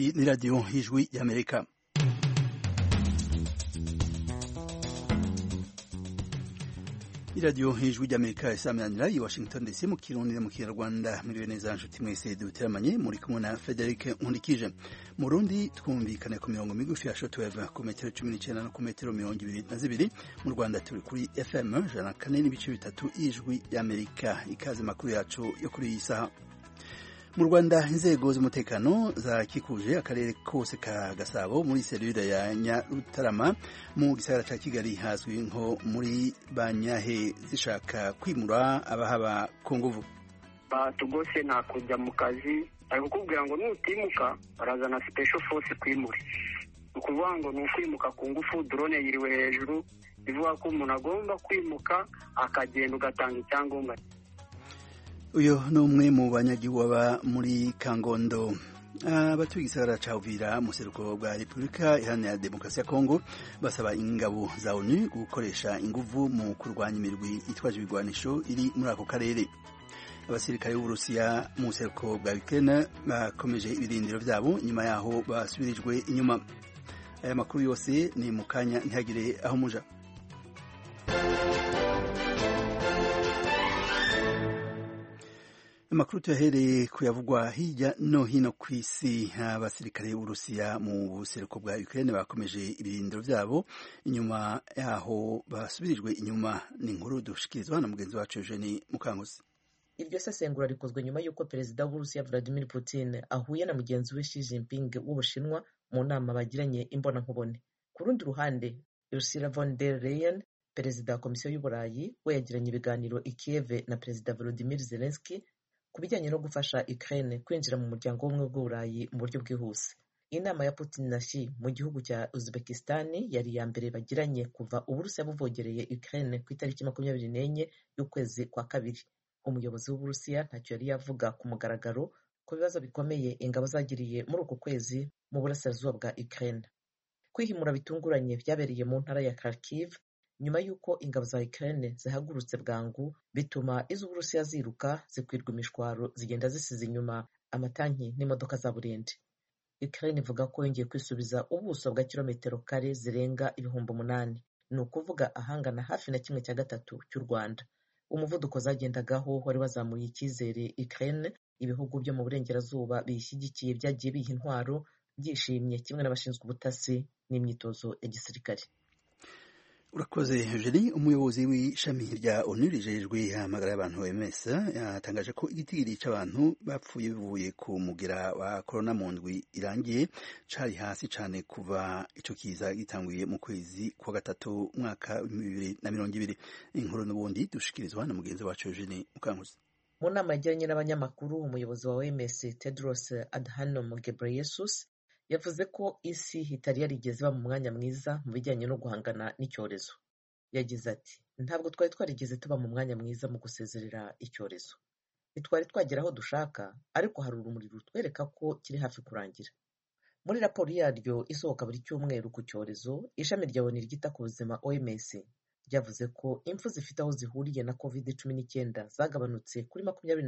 Iyi ni radiyo y'ijwi y'Amerika. iradiyo y'ijwi ry'Amerika isamanira i Washington DC mu Kirundi no mu Kinyarwanda. Muriwe neza nshuti mwese duteramanye, muri kumwe na Frederic Nkundikije. Mu Burundi twumvikana ku mirongo migufi ya shortwave ku metero 19 no ku metero 22. Mu Rwanda turi kuri FM 104.3 y'ijwi y'Amerika. Ikaze makuru yacu yo kuri iyi saha. Mu Rwanda inzego z'umutekano zakikuje akarere kose ka Gasabo muri serire ya Nyarutarama mu gisagara ca Kigali hazwi nko muri Banyahe zishaka kwimura abahaba ku nguvu. Batugose nta kujya mu kazi, ari kukubwira ngo nutimuka barazana special force kwimura. Ukuvuga ngo ni ukwimuka ku ngufu, drone yiriwe hejuru, bivuga ko umuntu agomba kwimuka akagenda ugatanga icyangombwa. Uyo ni umwe mu banyagihugu baba muri Kangondo. Abatuye igisagara ca Uvira mu seruko bwa Repubulika Iharanira Demokarasi ya Kongo basaba ingabo za ONU gukoresha inguvu mu kurwanya imirwi itwaje ibigwanisho iri muri ako karere. Abasirikare b'Uburusiya mu seruko bwa Ukraine bakomeje ibirindiro vyabo nyuma yaho basubirijwe inyuma. Aya makuru yose ni mu kanya ntihagire aho muja. Amakuru tuyahereye kuyavugwa hirya no hino kw'isi. Abasirikare b'Uburusiya mu buseruko bwa Ukraine bakomeje ibirindiro vyabo inyuma yaho basubirijwe inyuma. Ni inkuru dushikirizwa na mugenzi wacu Eugenie Mukankusi. Iryo sesengura rikozwe nyuma y'uko perezida w'Uburusiya Vladimir Putin ahuye na mugenzi we Xi Jinping w'Ubushinwa mu nama bagiranye imbonankubone. Ku rundi ruhande, Ursula von der Leyen, perezida wa Komisiyo y'Uburayi, we yagiranye ibiganiro i Kiev na perezida Volodymyr Zelensky ku bijyanye no gufasha Ukraine kwinjira mu muryango w'ubumwe bw'Uburayi mu buryo bwihuse. Inama ya Putin na Xi mu gihugu cya Uzbekistan yari ya mbere bagiranye kuva Uburusiya buvogereye Ukraine ku itariki 24 y'ukwezi kwa kabiri. Umuyobozi w'Uburusiya ntacyo yari yavuga ku mugaragaro ku bibazo bikomeye ingabo zagiriye muri uku kwezi mu burasirazuba bwa Ukraine. Kwihimura bitunguranye byabereye mu ntara ya Kharkiv nyuma y'uko ingabo za Ukraine zihagurutse bwangu, bituma iz'Uburusiya ziruka zikwirwa imishwaro zigenda zisize inyuma amatanki n'imodoka za burende. Ukraine ivuga ko yongeye kwisubiza ubuso bwa kilometero kare zirenga 8,000, ni ukuvuga ahangana hafi na 1/3 cy'u Rwanda. Umuvuduko zagendagaho wari wazamuye icyizere Ukraine. Ibihugu byo mu burengerazuba bishyigikiye byagiye biha intwaro byishimye, kimwe n'abashinzwe ubutasi n'imyitozo ya gisirikare. Urakoze Eugenie. Umuyobozi w'ishami rya ONU rijejwe amagara y'abantu OMS yatangaje ko igitigiri c'abantu bapfuye bivuye ku mugira wa corona mu ndwi irangiye cari hasi cane kuva ico kiza gitanguye mu kwezi kwa gatatu mwaka 2020. Inkuru n'ubundi dushikirizwa na mugenzi wacu Eugenie Mukankusi. Mu nama yagiranye n'abanyamakuru, umuyobozi wa OMS Tedros Adhanom Ghebreyesus yavuze ko isi itari yarigeze iba mu mwanya mwiza mu bijyanye no guhangana n'icyorezo. Yagize ati, ntabwo twari twarigeze tuba mu mwanya mwiza mu gusezerera icyorezo. Ntitwari twagera aho dushaka, ariko hari urumuri rutwereka ko kiri hafi kurangira. Muri raporo yaryo isohoka buri cyumweru ku cyorezo, ishami rya ONU ryita ku buzima OMS ryavuze ko impfu zifite aho zihuriye na COVID-19 zagabanutse kuri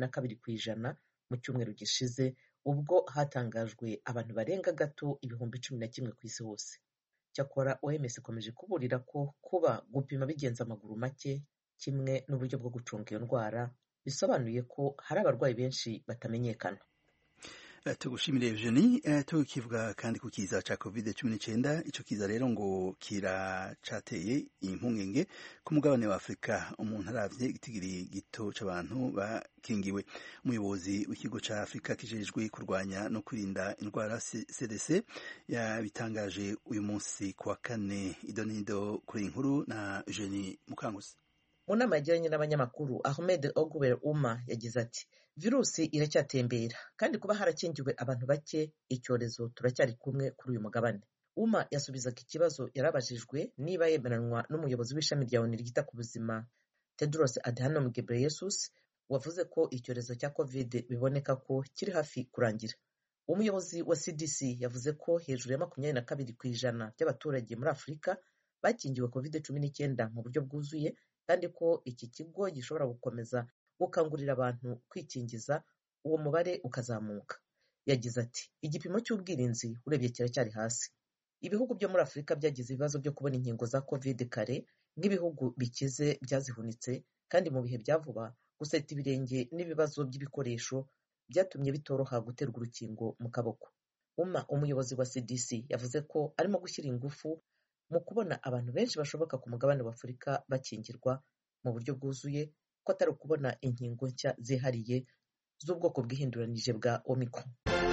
22% mu cyumweru gishize, ubwo hatangajwe abantu barenga gato 11,000 ku isi hose. Cyakora OMS ikomeje kuburira ko kuba gupima bigenza amaguru make kimwe n'uburyo bwo gucunga iyo ndwara bisobanuye ko hari abarwayi benshi batamenyekana. Tugushimire Eugenie. Tukivuga kandi ku kiza ca COVID-19. Ico kiza rero ngo kiracateye impungenge ku mugabane wa Afrika. Umuntu aravye igitigiri gito c'abantu bakingiwe. Umuyobozi w'ikigo ca Afrika kijejwe kurwanya no kwirinda indwara CDC yabitangaje uyu munsi kuwa kane. Idonido kuri inkuru na Eugenie Mukankusi. Mu nama yagiranye n'abanyamakuru, Ahmed Ogwer Uma yagize ati, virusi iracyatembera kandi kuba harakingiwe abantu bake icyorezo turacyari kumwe kuri uyu mugabane. Uma yasubizaga ikibazo yarabajijwe niba yemeranwa n'umuyobozi w'ishami rya ONU ryita ku buzima Tedros Adhanom Ghebreyesus wavuze ko icyorezo cya COVID biboneka ko kiri hafi kurangira. Umuyobozi wa CDC yavuze ko hejuru ya 22% by'abaturage muri Afurika bakingiwe COVID-19 mu buryo bwuzuye, kandi ko iki kigo gishobora gukomeza gukangurira abantu kwikingiza, uwo mubare ukazamuka. yagize ati igipimo cy'ubwirinzi urebye kiracyari hasi. Ibihugu byo muri Afurika byagize ibibazo byo kubona inkingo za covid kare nk'ibihugu bikize byazihunitse, kandi mu bihe bya vuba guseta ibirenge n'ibibazo by'ibikoresho byatumye bitoroha guterwa urukingo mu kaboko. Umuyobozi wa CDC yavuze ko arimo gushyira ingufu mu kubona abantu benshi bashoboka ku mugabane wa Afurika bakingirwa mu buryo bwuzuye, ko atari ukubona inkingo nshya zihariye z'ubwoko bwihinduranije bwa Omicron.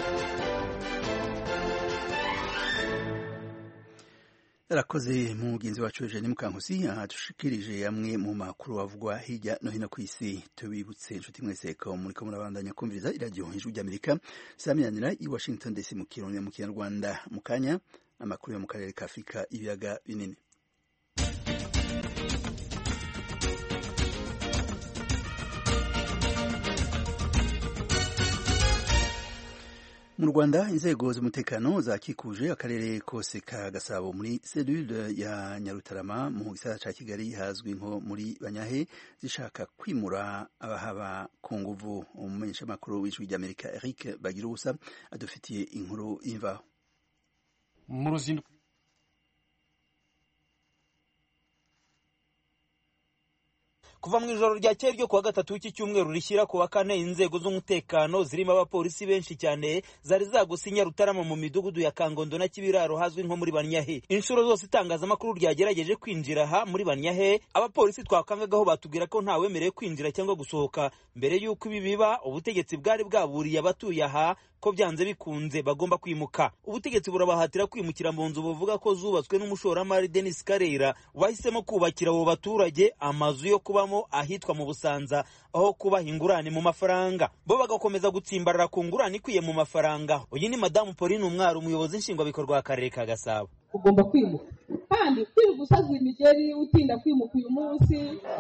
Arakoze mugenzi wacu Eugene Mukankusi adushikirije amwe mu makuru avugwa hirya no hino ku isi. Tubibutse inshuti mwese ko muriko murabandanya kumviriza iradiyo Ijwi ry'Amerika samiranira i Washington DC mu Kirundi mu Kinyarwanda. Mu kanya amakuru yo mu karere ka Afurika ibiyaga binini. Mu Rwanda inzego z'umutekano zakikuje akarere kose ka Gasabo muri selule ya Nyarutarama mu gisagara ca Kigali hazwi nko muri Banyahe zishaka kwimura abahaba ku nguvu. Umumenyeshamakuru w'Ijwi ry'Amerika Eric Bagirubusa adufitiye inkuru imvaho. Mu ruzinduko kuva mu ijoro rya kera ryo kuwa gatatu w'iki cyumweru rishyira kuwa kane, inzego z'umutekano zirimo abapolisi benshi cyane zari zaguse Nyarutarama mu midugudu ya Kangondo na Kibiraro hazwi nko muri Banyahe. Inshuro zose itangazamakuru ryagerageje kwinjira aha muri Banyahe, abapolisi twakangagaho batubwira ko nta wemerewe kwinjira cyangwa gusohoka. Mbere y'uko ibi biba, ubutegetsi bwari bwaburiye abatuye aha ko byanze bikunze bagomba kwimuka. Ubutegetsi burabahatira kwimukira mu nzu buvuga ko zubatswe n'umushoramari Denis Karera wahisemo kubakira abo baturage amazu yo kubamo ahitwa mu Busanza, aho kubaha ingurane mu mafaranga. Bo bagakomeza gutsimbarara ku ngurane ikwiye mu mafaranga. Uyu ni Madamu Pauline Umwari, umuyobozi nshingwabikorwa w'akarere ka Gasabo. Ugomba kwimuka, kandi kwirirwa gusaza imigeri utinda kwimuka uyu munsi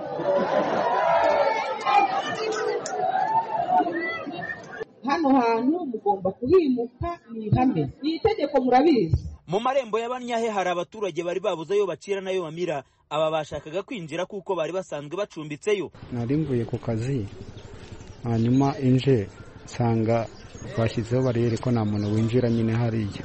hano hantu mugomba kuhimuka, ni ihame, ni itegeko, murabizi. Mu marembo ya Banyahe hari abaturage bari babuze ayo bacira nayo bamira. Aba bashakaga kwinjira kuko bari basanzwe bacumbitseyo. Nari mvuye ku kazi, hanyuma inje nsanga bashyizeho bariyeri ko nta muntu winjira nyine hariya.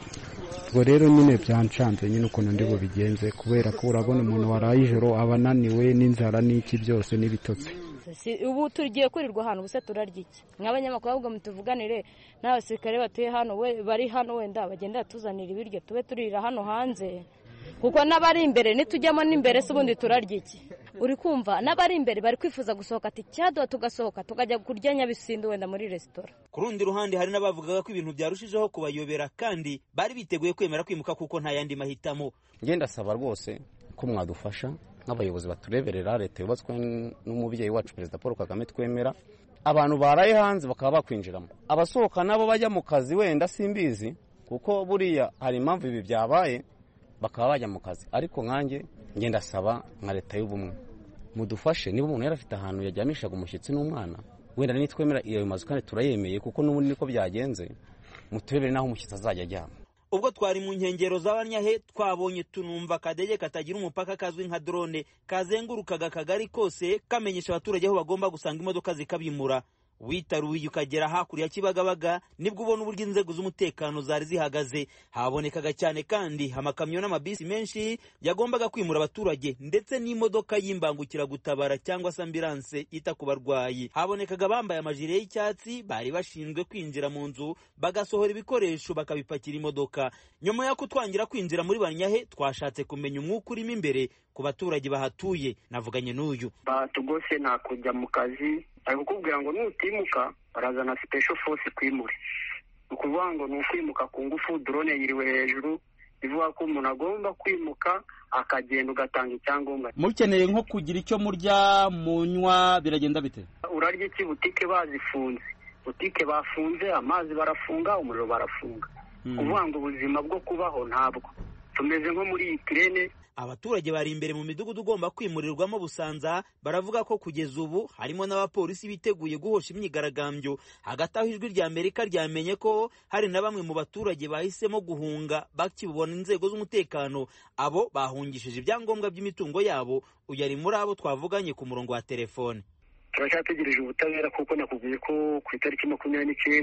Ubwo rero nyine byancanze nyine ukuntu ndi bubigenze, kubera ko urabona umuntu waraye ijoro aba ananiwe n'inzara n'iki byose n'ibitotsi. Ubu tugiye kurirwa hano, ubuse turarya iki? Nk'abanyamakuru ahubwo mutuvuganire n'abasirikare batuye hano, bari hano wenda bagenda tuzanira ibiryo tube turira hano hanze, kuko n'abari imbere nitujyamo n'imbere se ubundi turarya iki? Uri kumva n'abari imbere bari kwifuza gusohoka, ati cyado tugasohoka tukajya kurya Nyabisindu wenda muri resitora. Ku rundi ruhande hari n'abavugaga ko ibintu byarushijeho kubayobera kandi bari biteguye kwemera kwimuka kuko nta yandi mahitamo. Ngenda saba rwose ko mwadufasha nk'abayobozi batureberera, leta yubatswe n'umubyeyi wacu Perezida Paul Kagame twemera, abantu baraye hanze bakaba bakwinjiramo, abasohoka nabo bajya mu kazi wenda simbizi, kuko buriya hari impamvu ibi byabaye bakaba bajya mu kazi. Ariko nkanjye ngenda saba nka leta y'ubumwe mudufashe, niba umuntu yari afite ahantu yajyamishaga umushyitsi n'umwana, wenda nitwemera iyo mazu kandi turayemeye kuko n'ubundi niko byagenze, muturebere naho umushyitsi azajya ajyama. Ubwo twari mu nkengero za Banyahe twabonye tunumva akadege katagira umupaka kazwi nka drone kazengurukaga akagari kose kamenyesha abaturage aho bagomba gusanga imodoka zikabimura. Witaruye ukagera hakurya Kibagabaga nibwo ubona uburyo inzego z'umutekano zari zihagaze. Habonekaga cyane kandi amakamyo n'amabisi menshi yagombaga kwimura abaturage, ndetse n'imodoka y'imbangukira gutabara cyangwa se ambulance ita ku barwayi. Habonekaga bambaye amajire y'icyatsi bari bashinzwe kwinjira mu nzu bagasohora ibikoresho bakabipakira imodoka. Nyuma yo kutwangira kwinjira muri Banyahe twashatse kumenya umwuka urimo imbere ku baturage bahatuye. Navuganye n'uyu. Batugose nta kujya mu kazi, ari kukubwira ngo nutimuka barazana special force kwimure. Ukuvuga ngo ni ukwimuka ku ngufu, drone yiriwe hejuru, bivuga ko umuntu agomba kwimuka akagenda ugatanga icyangombwa. Mukeneye nko kugira icyo murya munywa biragenda bite? Urarya iki? Butike bazifunze, butike bafunze, amazi barafunga, umuriro barafunga. Kuvuga ngo ubuzima bwo kubaho ntabwo, tumeze nko muri Ukraine. Abaturage bari imbere mu midugudu ugomba kwimurirwamo Busanza baravuga ko kugeza ubu harimo n'abapolisi biteguye guhosha imyigaragambyo. Hagati aho Ijwi rya Amerika ryamenye ko hari na bamwe mu baturage bahisemo guhunga bakibona inzego z'umutekano. Abo bahungishije ibyangombwa by'imitungo yabo. Uyu ari muri abo twavuganye ku murongo wa telefone. Turacyategereje ubutabera kuko nakubwiye ko ku itariki 29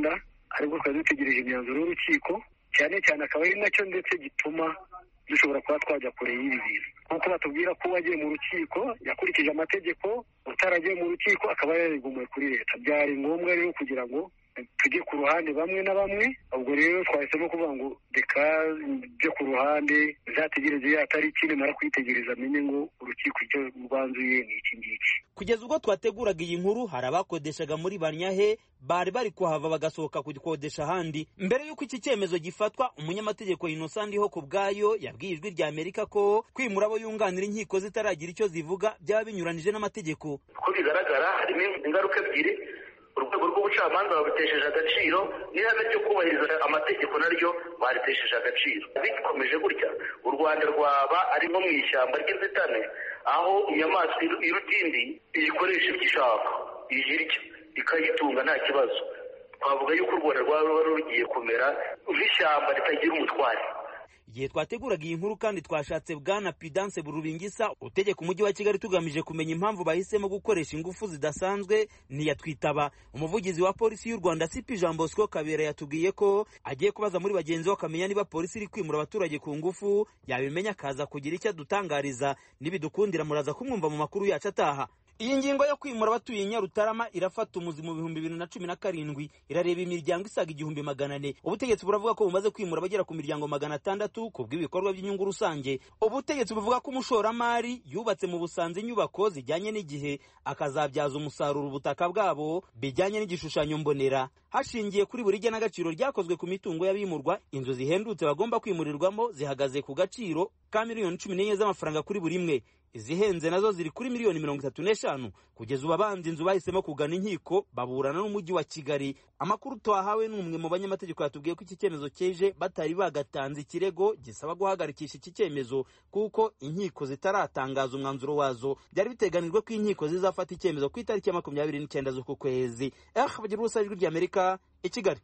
ariko twari dutegereje imyanzuro y'urukiko cyane cyane akaba ari nacyo ndetse gituma dushobora kuba twajya kure y'ibi bintu kuko batubwira ko wagiye mu rukiko yakurikije amategeko, utaragiye mu rukiko akaba yarigumuye kuri leta. Byari ngombwa rero kugira ngo tujye ku ruhande bamwe na bamwe, ubwo rero twahisemo kuvuga ngo reka byo ku ruhande zategereze ya tariki nimara kuyitegereza amenye ngo urukiko icyo rwanzuye ni iki ngiki. Kugeza ubwo twateguraga iyi nkuru hari abakodeshaga muri Banyahe bari bari kuhava bagasohoka kugikodesha ahandi. Mbere y'uko iki cyemezo gifatwa, umunyamategeko Innocent ho ku bwayo yabwiye Ijwi rya Amerika ko kwimura abo yunganira inkiko zitaragira icyo zivuga byaba binyuranije n'amategeko. Ko bigaragara harimo ingaruka ebyiri. Urwego rw'ubucamanza babitesheje agaciro, n'ihame ryo kubahiriza amategeko naryo baritesheje agaciro. Bikomeje gutya u Rwanda rwaba ari nko mu ishyamba ry'inzitane, aho inyamaswa y'urutindi iyikoresha ibyo ishaka, iyirya ikayitunga nta kibazo. Twavuga yuko u Rwanda rwaba rugiye kumera nk'ishyamba ritagira umutware. Igihe twateguraga iyi nkuru kandi twashatse Bwana Pidance Burubingisa utegeka umujyi wa Kigali tugamije kumenya impamvu bahisemo gukoresha ingufu zidasanzwe ntiyatwitaba. Umuvugizi wa polisi y'u Rwanda CP Jean Bosco Kabera yatubwiye ko agiye kubaza muri bagenzi we akamenya niba polisi iri kwimura abaturage ku ngufu, yabimenya akaza kugira icyo adutangariza. Nibidukundira muraza kumwumva mu makuru yacu ataha. Iyi ngingo yo kwimura abatuye Nyarutarama irafata umuzi mu 2017, irareba imiryango isaga 1400. Ubutegetsi buravuga ko bumaze kwimura abagera ku miryango 600 ku bw'ibikorwa by'inyungu rusange. Ubutegetsi buvuga ko umushoramari yubatse mu Busanza inyubako zijyanye n'igihe akazabyaza umusaruro ubutaka bwabo bijyanye n'igishushanyo mbonera hashingiye kuri buri genagaciro ryakozwe ku mitungo y'abimurwa. Inzu zihendutse bagomba kwimurirwamo zihagaze ku gaciro ka miliyoni 14 z'amafaranga kuri buri imwe. Izihenze nazo ziri kuri miliyoni 35. Kugeza ubu abanzi inzu bahisemo kugana inkiko baburana n'umujyi wa Kigali. Amakuru twahawe n'umwe mu banyamategeko yatubwiye ko iki cyemezo cyeje batari bagatanze ikirego gisaba guhagarikisha iki cyemezo kuko inkiko zitaratangaza umwanzuro wazo. Byari biteganijwe ko inkiko zizafata icyemezo ku itariki ya 29 z'uku kwezi. Bagira ubusa Ijwi rya Amerika i Kigali.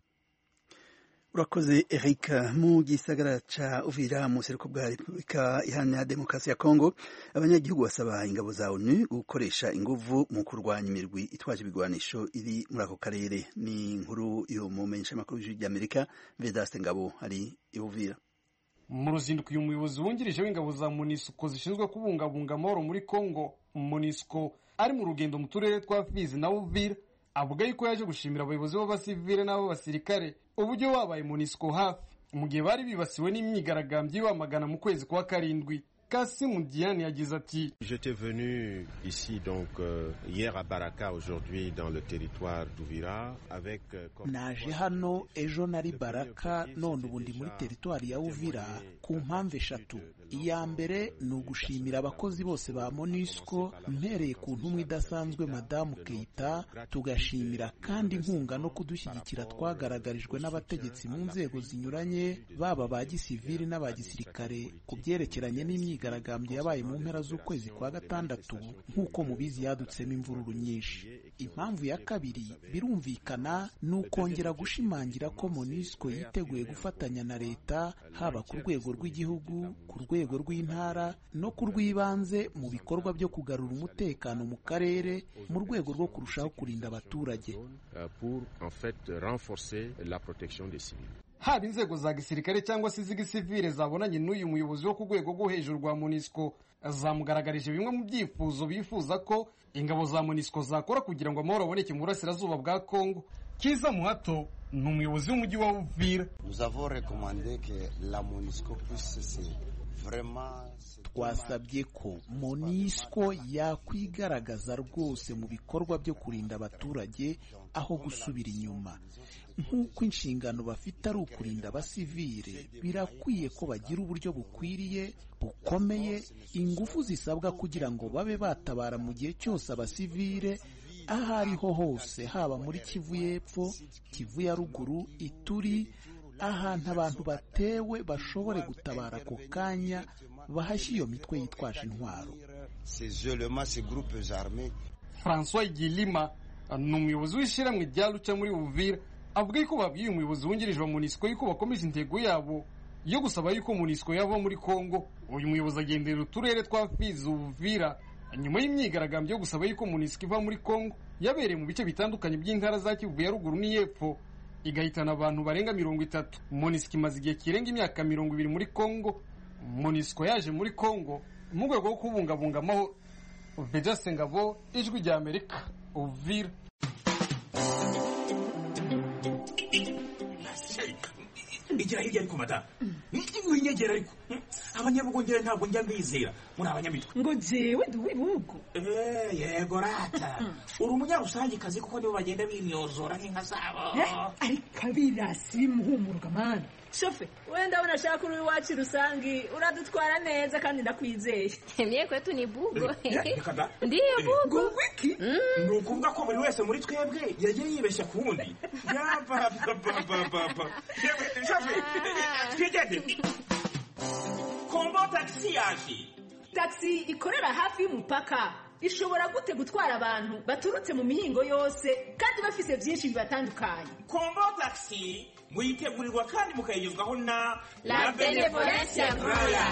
Urakoze Eric. Mu gisagara ca Uvira mu seruko bwa Repubulika Iharanira Demokarasi ya Kongo, abanyagihugu basaba ingabo za ONU gukoresha inguvu mu kurwanya imirwi itwaje ibigwanisho iri muri ako karere. Ni inkuru yo mu menyeshamakuru y'Ijwi rya Amerika Vedaste Ngabo ari i Uvira. Mu ruzinduko uyu muyobozi wungirije w'ingabo za MONUSCO zishinzwe kubungabunga amahoro muri Kongo, MONUSCO ari mu rugendo mu turere twa Fizi na Uvira, avuga yuko yaje gushimira abayobozi b'abasivile n'abo basirikare uburyo babaye MONUSCO hafi mu gihe bari bibasiwe n'imyigaragambyo y'amagana mu kwezi kwa karindwi. Kassim Diane yagize ati: J'étais venu ici donc hier à Baraka, aujourd'hui dans le territoire d'Uvira avec naje hano ejo nari Baraka none ubu ndi muri teritwari ya Uvira ku mpamvu eshatu. Iya mbere ni ugushimira abakozi bose ba MONUSCO mpereye ku ntumwa idasanzwe Madamu Keita, tugashimira kandi inkunga no kudushyigikira twagaragarijwe n'abategetsi mu nzego zinyuranye baba ba gisivili n'aba gisirikare ku byerekeranye n'imyigaragambyo yabaye mu mpera z'ukwezi kwa gatandatu nk'uko mubizi yadutsemo imvururu nyinshi. Impamvu ya kabiri birumvikana ni ukongera gushimangira ko MONUSCO yiteguye gufatanya na leta haba ku rwego rw'igihugu, ku rwego rw'intara no ku rw'ibanze mu bikorwa byo kugarura umutekano mu karere mu rwego rwo kurushaho kurinda abaturage. Pour en fait renforcer la protection des civils. Haba inzego za gisirikare cyangwa se z'igisivile zabonanye n'uyu muyobozi wo ku rwego rwo hejuru rwa MONUSCO zamugaragarije bimwe mu byifuzo bifuza ko ingabo za MONUSCO zakora kugira ngo amahoro aboneke mu burasirazuba bwa Kongo. Kiza Muhato ni umuyobozi w'umujyi wa Uvira. Nous avons recommandé que la MONUSCO puisse twasabye ko MONUSCO yakwigaragaza rwose mu bikorwa byo kurinda abaturage aho gusubira inyuma. Nk'uko inshingano bafite ari ukurinda abasivile, birakwiye ko bagira uburyo bukwiriye bukomeye ingufu zisabwa kugira ngo babe batabara mu gihe cyose abasivile aho ariho hose, haba muri Kivu y'Epfo, Kivu ya Ruguru, Ituri, ahantu abantu batewe bashobore gutabara ako kanya bahashye iyo mitwe yitwaje intwaro. François Gilima ni umuyobozi w'ishyirahamwe rya Lucha muri Uvira, avuga yuko babwiye umuyobozi wungirije wa MONUSCO yuko bakomeje intego yabo yo gusaba yuko MONUSCO yava muri Kongo. Uyu muyobozi agendera uturere twa Fizi, Uvira nyuma y'imyigaragambyo yo gusaba yuko MONUSCO iva muri Kongo yabereye mu bice bitandukanye by'intara za Kivu ya Ruguru n'Iyepfo. igahitana abantu barenga 30. MONUSCO imaze igihe kirenga imyaka 20 muri Kongo. MONUSCO yaje muri Kongo mu rwego rwo kubungabunga amahoro. Vedaste Ngabo, Ijwi rya Amerika, Uvira. Igira hirya ariko mata. Winyegera ariko. Abanyabugongera ntabwo njya mbizera. Muri abanyamitwe. Ngo jewe duwibugo. Yego rata. Uri umunyarusangi kazi kuko nibo bagenda bimyozora nk'inka zabo. Ariko birasi muhumuruka mana. Shofe, wenda unashaka uri wacu rusangi, uradutwara neza kandi ndakwizeye. Mie kwetu ni bugo. Ndiyo bugo. Wiki? Nukuvuga ko buri wese muri twebwe yagiye yibeshya kundi. Yaba. Shofe, twigende. Kombo taxi yaje. Taxi ikorera hafi y'umupaka. Ishobora gute gutwara abantu baturutse mu mihingo yose kandi bafise byinshi bibatandukanye. Kombo taxi muyitegurirwa kandi mukayigezwaho na La Benevolencia Royal.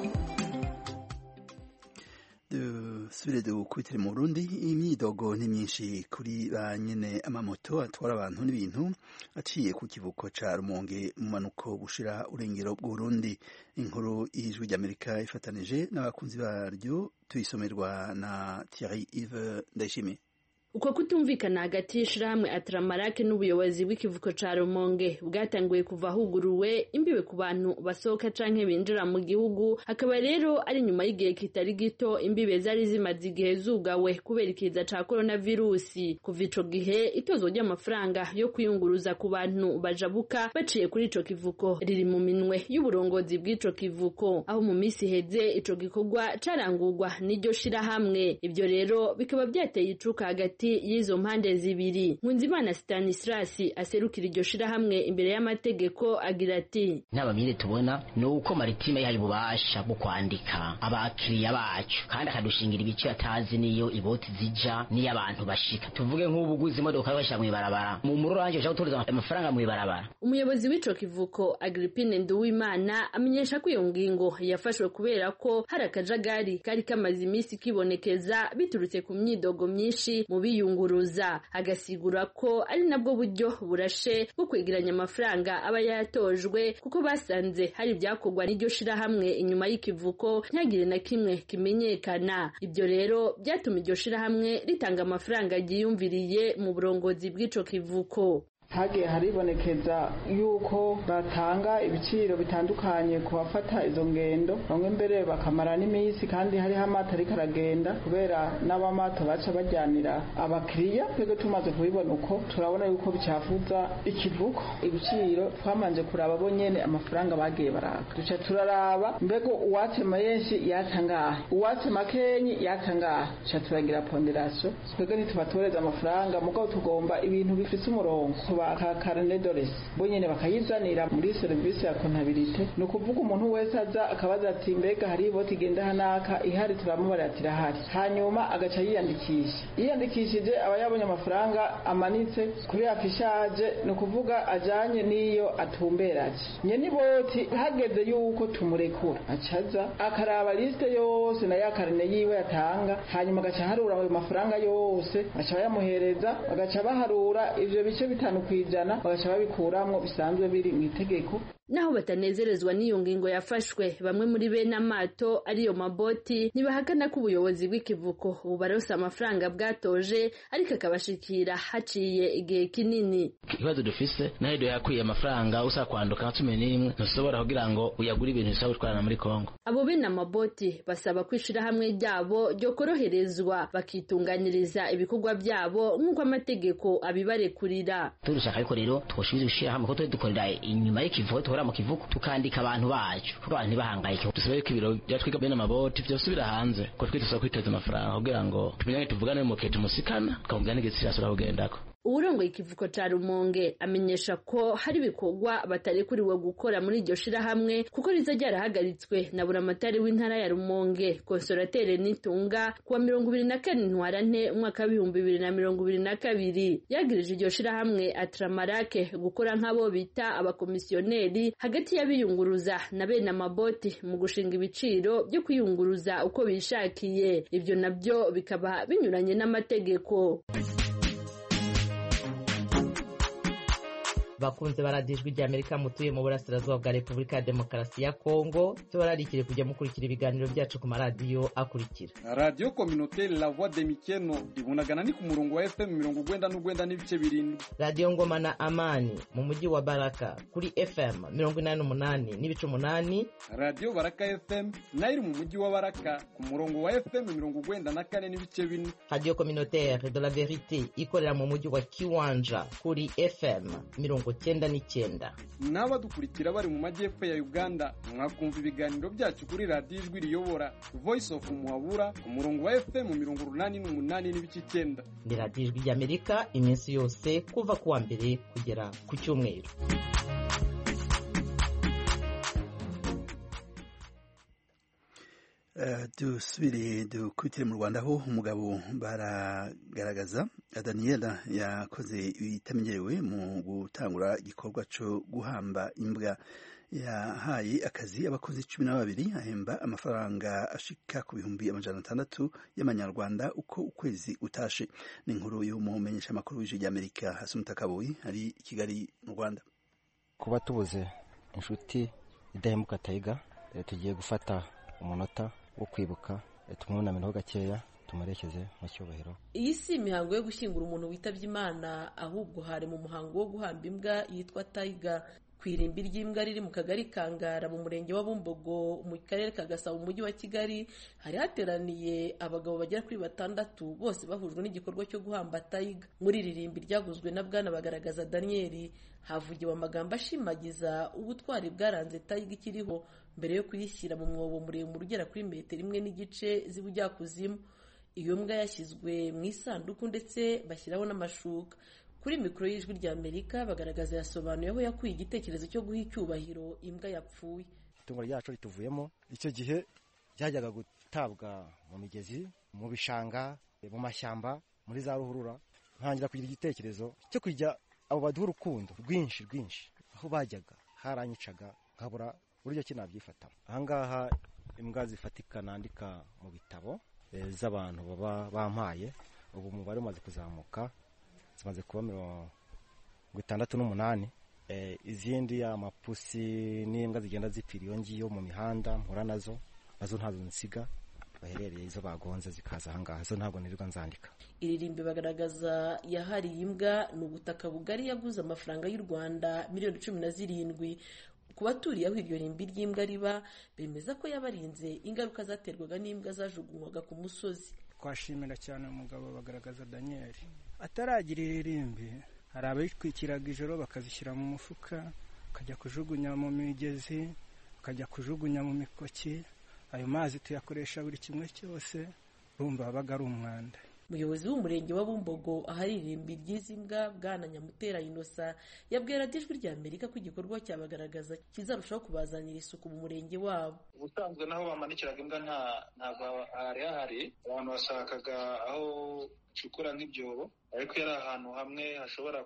Dusubire dukwitire mu Burundi. Imyidogo ni myinshi kuri ba nyene amamoto atwara abantu n'ibintu aciye ku kivuko ca Rumonge mu manuko bushira urengero bw'u Burundi. Inkuru y'Ijwi ry'Amerika ifatanije n'abakunzi baryo tuyisomerwa na Thierry Yves Ndayishimiye. Uko kutumvikana hagati y'ishirahamwe Atramarake n'ubuyobozi bw'ikivuko ca Rumonge bwatanguye kuva huguruwe imbibe ku bantu basohoka canke binjira mu gihugu, hakaba rero ari nyuma y'igihe kitari gito imbibe zari zimaze igihe zugawe kubera ikiza ca coronavirusi. Kuva ico gihe itozo ry'amafaranga yo kwiyunguruza ku bantu bajabuka baciye kuri ico kivuko riri mu minwe y'uburongozi bw'ico kivuko, aho mu misi heze ico gikorwa carangurwa n'iryo shirahamwe. Ivyo rero bikaba byateye icuka hagati y'izo mpande zibiri. Nkunzimana Stanislas aserukira iryo shirahamwe imbere y'amategeko agira ati: "N'abamire tubona no uko maritime yari bubasha bwo kwandika abakiriya bacu kandi akadushingira ibiciro atazi niyo iboti zija niyo abantu bashika. Tuvuge nk'ubuguzi imodoka basha mu ibarabara mu mururanje cyo gutoza amafaranga mu ibarabara." Umuyobozi w'ico kivuko Agrippine Nduwimana amenyesha ko iyo ngingo yafashwe kubera ko hari akajagari kari kamaze imisi kibonekeza biturutse ku myidogo myinshi mu biyunguruza, agasigura ko ari nabwo buryo burashe bwo kwegeranya amafaranga aba yatojwe kuko basanze hari ibyakorwa n'iryo shirahamwe inyuma y'ikivuko ntagire na kimwe kimenyekana. Ibyo rero byatuma iryo shirahamwe ritanga amafaranga yiyumviriye mu burongozi bw'ico kivuko. hagiye haribonekeza yuko batanga ibiciro bitandukanye ku bafata izo ngendo, bamwe mbere bakamara n'iminsi kandi hariho amato ariko aragenda kubera n'abamato baca bajyanira abakiriya. Twebwe tumaze kubibona uko turabona yuko bicafuza ikivuko. Ibiciro twamanje kuraba bo nyene amafaranga bagiye baraka, duca turaraba mbego uwatse mayenshi yatangahe, uwatse makenyi yatangahe, duca turagira ponderation. Twebwe ntitubatoreza amafaranga mugabo tugomba ibintu bifise umurongo baka carnet d'adresse bo nyene bakayizanira muri service ya comptabilité. No kuvuga umuntu wese aza akabaza ati mbega hari iboti genda hanaka ihari, turamubaratira hari, hanyuma agaca yiyandikishije aba yabonye amafaranga amanitse kuri afishaje, no kuvuga ajanye niyo atumberaje nyene iboti. Hageze yuko tumurekura acaza akaraba liste yose na ya carnet yiwe yatanga, hanyuma agaca harura ayo mafaranga yose aca yamuhereza, agaca baharura ivyo bice bitanu kwijana bagaca babikuramwo bisanzwe biri mu itegeko. Naho batanezerezwa n'iyo ngingo yafashwe, bamwe muri bene amato ariyo maboti ntibahakana ko ubuyobozi bw'ikivuko ubu baronse amafaranga bwatoje ariko akabashikira haciye igihe kinini. Ikibazo dufise naho do yakwiye amafaranga usa kwanduka nka 11 ntusobora kugira ngo uyagure ibintu bisaba gutwara muri Kongo. Abo bene amaboti basaba kwishira hamwe ryabo ryo koroherezwa bakitunganiriza ibikorwa byabo nk'uko amategeko abibarekurira. Turashaka ariko rero twoshibiza gushira hamwe ko dukorera inyuma y'ikivuko mu kivuko tukandika abantu bacu kuko abantu ntibahangayike. Dusabe ko ibiro byatwiga bene amaboti byosubira hanze ko twiteza kwiteza amafaranga kugira ngo tumenye tuvugane mu kete musikana twamugane gitsirasura kugendako. Uburongo ikivuko ca Rumonge amenyesha ko hari ibikorwa batarekuriwe gukora muri iryo shirahamwe kuko riza ryarahagaritswe na buramatari w'intara ya Rumonge Consolatere Nitunga kuwa 24 Ntwarante umwaka wa 2022. Yagirije iryo shirahamwe Atramarake gukora nk'abo bita abakomisiyoneri hagati y'abiyunguruza na bene amaboti mu gushinga ibiciro byo kwiyunguruza uko bishakiye. Ivyo nabyo bikaba binyuranye n'amategeko. bakunze baradijwe ry'Amerika mutuye mu burasirazuba bwa Repubulika ya Demokarasi ya Kongo tubararikire kujya mukurikira ibiganiro byacu ku maradiyo akurikira: Radio Communautaire La Voix de Mikeno ibunagana ni ku murongo wa FM 99 n'ibice 7, Radio Ngoma na Amani mu mujyi wa Baraka kuri FM 88 n'ibice 8, Radio Baraka FM nayo mu mujyi wa Baraka ku murongo wa FM 94 n'ibice 4, Radio Communautaire de la Verite ikorera mu mujyi wa Kiwanja kuri FM 99. N'abadukurikira bari mu majyepfo ya Uganda mwakumva ibiganiro byacu kuri Radio Ijwi Riyobora Voice of Muhabura ku murongo wa FM 88 n'ibice 9. Ni Radio Ijwi ry'Amerika iminsi yose kuva kuwa mbere kugera ku cyumweru. Dusubire dukurikire mu Rwanda aho umugabo baragaragaza Daniela yakoze ibitamenyerewe mu gutangura igikorwa cyo guhamba imbwa. Yahaye akazi abakozi 12 ahemba amafaranga ashika ku 600,000 y'amanyarwanda uko ukwezi utashe. Ni inkuru y'umumenyesha makuru w'Ijwi ry'Amerika Hasumta Kaboyi ari i Kigali mu Rwanda. Kuba tubuze inshuti idahemuka Tayiga, tugiye gufata umunota wo kwibuka tumwunamiraho gakeya tumurekeze mu cyubahiro. Iyi si imihango yo gushyingura umuntu witabye Imana, ahubwo hari mu muhango wo guhamba imbwa yitwa Tayiga ku irimbi ry'imbwa riri mu kagari Kangara mu murenge wa Bumbogo mu karere ka Gasabo mu mujyi wa Kigali. Hari hateraniye abagabo bagera kuri 6 bose bahujwe n'igikorwa cyo guhamba Tayiga. Muri iri rimbi ryaguzwe na Bwana Bagaragaza Daniel havugiwe amagambo ashimagiza ubutwari bwaranze Tayiga ikiriho mbere yo kuyishyira mu mwobo muremure ugera kuri 1.5 metero z'ubujyakuzimu. Iyo mbwa yashyizwe mu isanduku ndetse bashyiraho n'amashuka. Kuri mikoro y'Ijwi ry'Amerika Bagaragaza yasobanuye aho yakuye igitekerezo cyo guha icyubahiro imbwa yapfuye. Itungo ryacu rituvuyemo icyo gihe ryajyaga gutabwa mu migezi, mu bishanga, mu mashyamba, muri za ruhurura. Ntangira kugira igitekerezo cyo kujya abo baduha urukundo rwinshi aho bajyaga haranyicaga nkabura buryo ki nabyifatamo. Ahangaha imbwa zifatika nandika mu bitabo z'abantu baba bampaye, ubu umubare umaze kuzamuka zimaze kuba 68. Izindi amapusi n'imbwa zigenda zipfira iyo ngiyo mu mihanda mpura nazo ntazo nsiga baherereye, izo bagonze zikaza ahangaha zo ntabwo nirirwa nzandika. Iri rimbi Bagaragaza yahariye imbwa ni ubutaka bugari yaguze amafaranga y'u Rwanda miliyoni 17. Ku baturiye aho iryo rimbi ry'imbwa riba bemeza ko yabarinze ingaruka zaterwaga n'imbwa zajugunywaga ku musozi. Twashimira cyane umugabo Bagaragaza Daniel. Ataragira iri rimbi hari abitwikiraga ijoro bakazishyira mu mufuka, bakajya kujugunya mu migezi, bakajya kujugunya mu mikoki. Ayo mazi tuyakoresha buri kimwe cyose, urumva babaga ari umwanda. Umuyobozi w'umurenge wa Bumbogo ahari irimbi ry'izi mbwa Bwana Nyamutera Innocent yabwira Ijwi ry'Amerika ko igikorwa cyabagaragaza kizarushaho kubazanira isuku mu murenge wabo. Ubusanzwe naho bamanikiraga imbwa ntabwo hari abantu bashakaga aho cukura nk'ibyobo, ariko yari ahantu hamwe hashobora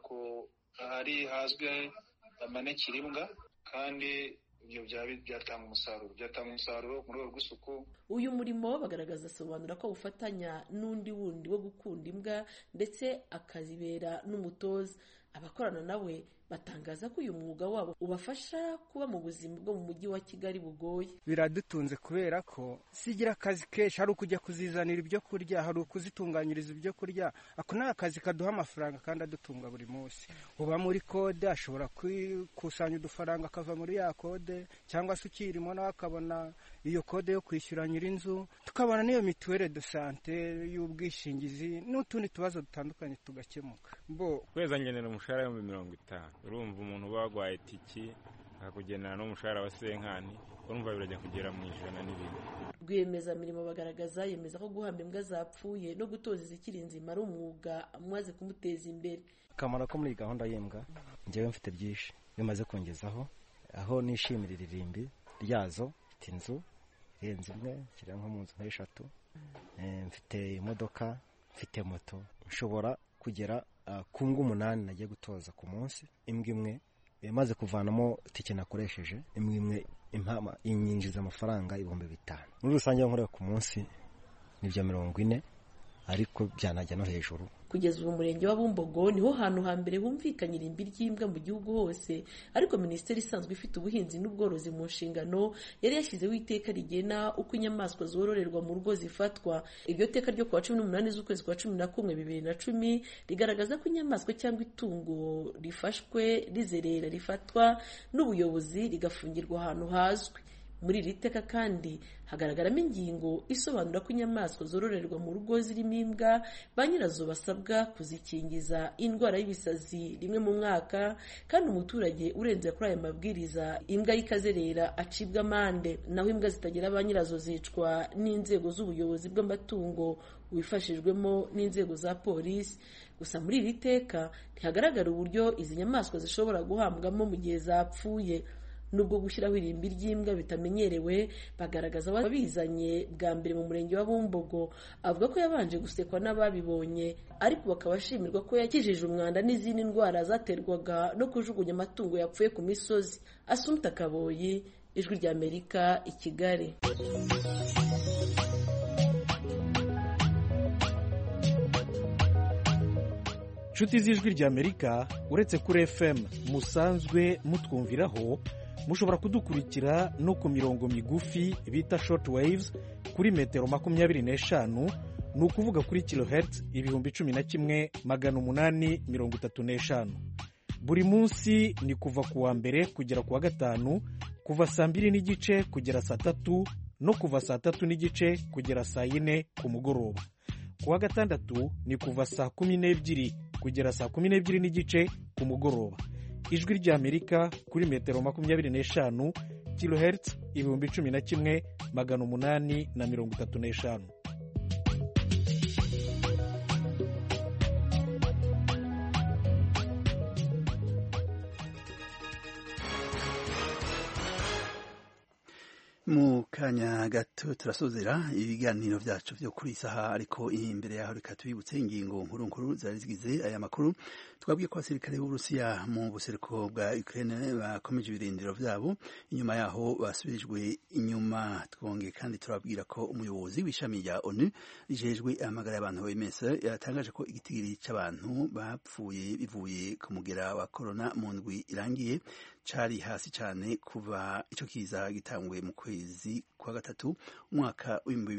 ahari hazwi bamanikira imbwa, kandi ibyo byatanga umusaruro mu rwego rw'isuku. Uyu murimo Bagaragaza asobanura ko ufatanya n'undi wundi wo gukunda imbwa ndetse akazibera n'umutoza. Abakorana nawe batangaza ko uyu mwuga wabo ubafasha kuba mu buzima bwo mu mujyi wa Kigali bugoye. Biradutunze kubera ko sigira akazi kenshi, hari ukujya kuzizanira ibyo kurya, hari ukuzitunganyiriza ibyo kurya. Ako ni akazi kaduha amafaranga kandi adutunga buri munsi. Uba muri kode ashobora kwikusanya udufaranga akava muri ya kode, cyangwa se ukirimo nawe akabona iyo kode yo kwishyura nyir'inzu, tukabona n'iyo mituwere de sante y'ubwishingizi n'utundi tubazo dutandukanye tugakemuka. Kweza ngenera umushahara wa 50. Urumva umuntu bagwaye tiki akakugenera n'umushahara wa senkani, urumva birajya kugera mu 100 n'ibindi. Rwiyemezamirimo Bagaragaza yemeza ko guhamba imbwa zapfuye no gutoza izikiri nzima ari umwuga amaze kumuteza imbere. Akamaro ko muri gahunda y'imbwa njyewe mfite byinshi bimaze kongezaho, aho nishimira iririmbi ryazo. Mfite inzu irenze imwe, kiri nko mu nzu 3. Mfite imodoka, mfite moto, nshobora kugera ku mbwa 8 nagiye gutoza ku munsi. Imbwa imwe maze kuvanamo tike nakoresheje, imbwa imwe impama inyinjiza amafaranga 5,000. Muri rusange nkorera ku munsi nibyo 40, ariko byanajya no hejuru kugeza ubu umurenge wa Bumbogo niho hantu hambere humvikanye irimbi ry'imbwa mu gihugu hose, ariko minisiteri isanzwe ifite ubuhinzi n'ubworozi mu nshingano yari yashyizeho iteka rigena uko inyamaswa zororerwa mu rugo zifatwa. Iryo teka ryo kuwa 18 z'ukwezi kwa 11 2010 rigaragaza ko inyamaswa cyangwa itungo rifashwe rizerera rifatwa n'ubuyobozi rigafungirwa ahantu hazwi. Muri iri teka kandi hagaragaramo ingingo isobanura ko inyamaswa zororerwa mu rugo zirimo imbwa ba nyirazo basabwa kuzikingiza indwara y'ibisazi rimwe mu mwaka, kandi umuturage urenze kuri aya mabwiriza imbwa y'ikazerera acibwa amande, naho imbwa zitagira ba nyirazo zicwa n'inzego z'ubuyobozi bw'amatungo wifashijwemo n'inzego za polisi. Gusa muri iri teka ntihagaragara uburyo izi nyamaswa zishobora guhambwamo mu gihe zapfuye. Nubwo gushyiraho irimbi ry'imbwa bitamenyerewe, bagaragaza ababizanye bwa mbere mu murenge wa Bumbogo avuga ko yabanje gusekwa n'ababibonye, ariko bakaba bashimirwa ko yakijije umwanda n'izindi ndwara zaterwaga no kujugunya amatungo yapfuye ku misozi. Assumpta Kaboyi, Ijwi ry'Amerika, i Kigali. Nshuti z'Ijwi ry'Amerika, uretse kuri FM musanzwe mutwumviraho, mushobora kudukurikira no ku mirongo migufi bita short waves kuri metero 25, ni ukuvuga kuri kilohertz 11,835. Buri munsi ni kuva ku wa mbere kugera ku wa gatanu, kuva saa 2:30 kugera saa 3 no kuva saa 3:30 kugera saa 4 ku mugoroba. Ku wa gatandatu ni kuva saa 12 kugera saa 12:30 ku mugoroba. Ijwi ry'Amerika kuri metero 25 kilohertz 11,835. Mu kanya gato turasozera ibiganiro byacu byo kuri isaha, ariko imbere yaho reka tubibutse ingingo nkuru zari zigize aya makuru. Twabwiye ko abasirikare b'Uburusiya mu buseruko bwa Ukraine bakomeje ibirindiro byabo, inyuma yaho basubirijwe inyuma. Twongeye kandi turabwira ko umuyobozi w'ishami rya ONU rijejwe amagara y'abantu OMS yatangaje ko igitigiri cy'abantu bapfuye bivuye ku mugera wa corona mu ndwi irangiye cari hasi cyane kuva ico kiza gitanguye mu kwezi kwa gatatu umwaka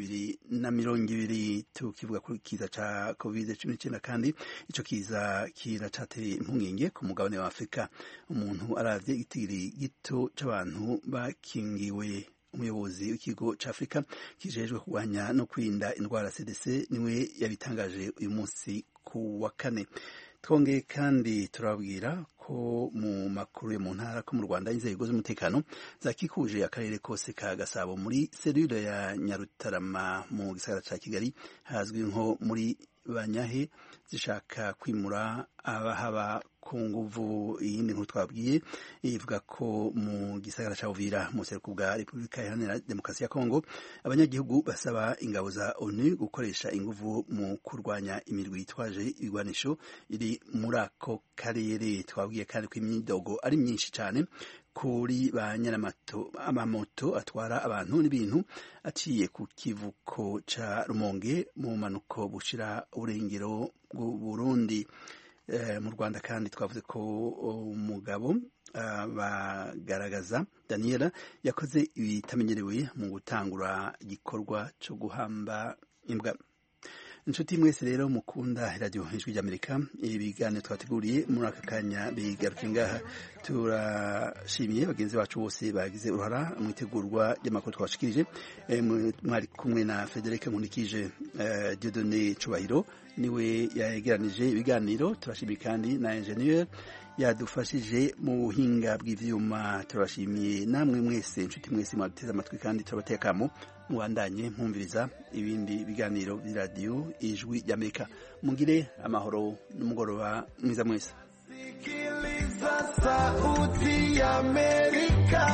w'2020. Tukivuga kuri kiza ca COVID-19 kandi ico kiza kiracateye impungenge ku mugabane wa Afrika. Umuntu aravye igitigiri gito c'abantu bakingiwe. Umuyobozi w'ikigo c'Afrika kijejwe kurwanya no kwirinda indwara CDC niwe yabitangaje uyu munsi ku wa kane. Twongeye kandi turabwira ko mu makuru yo mu ntara ko mu Rwanda inzego z'umutekano zakikuje akarere kose ka Gasabo muri selule ya Nyarutarama mu gisagara ca Kigali hazwi nko muri Banyahe zishaka kwimura abahaba ku nguvu. Iyindi nkuru twabwiye ivuga ko mu gisagara ca Uvira mu seruko bwa Repubulika Iharanira Demokarasi ya Kongo abanyagihugu basaba ingabo za ONU gukoresha inguvu mu kurwanya imirwi yitwaje ibigwanisho iri muri ako karere. Twabwiye kandi ko imyidogo ari myinshi cyane kuri ba nyiramamoto atwara abantu n'ibintu aciye ku kivuko ca Rumonge mu manuko bushira uburengero bw'u Burundi. Mu Rwanda kandi twavuze ko umugabo bagaragaza Daniela yakoze ibitamenyerewe mu gutangura igikorwa cyo guhamba imbwa. Inshuti mwese rero mukunda radio Ijwi ry'Amerika, ibiganiro twateguriye muri aka kanya bigaruke ngaha. Turashimiye bagenzi bacu bose bagize uruhara mu itegurwa ry'amakuru twashikirije. Mwari kumwe na Frederic Nkundikije. Dieudonné Cubahiro niwe yageranije ibiganiro. Turashimiye kandi na engineer yadufashije mu buhinga bw'ivyuma. Turashimiye namwe mwese inshuti mwese mwateze amatwi, kandi turabatekamo mubandanye mpumviriza ibindi biganiro by'iradiyo Ijwi ry'Amerika. Mugire amahoro n'umugoroba mwiza mwese. Sikiliza sauti ya Amerika,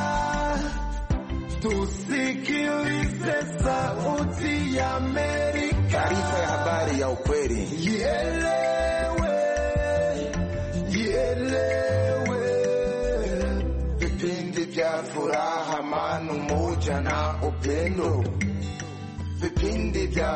tusikilize sauti ya Amerika. Taarifa ya habari ya ukweli. Ielewe. Vipindi vya furaha, amani, umoja na upendo. Vipindi vya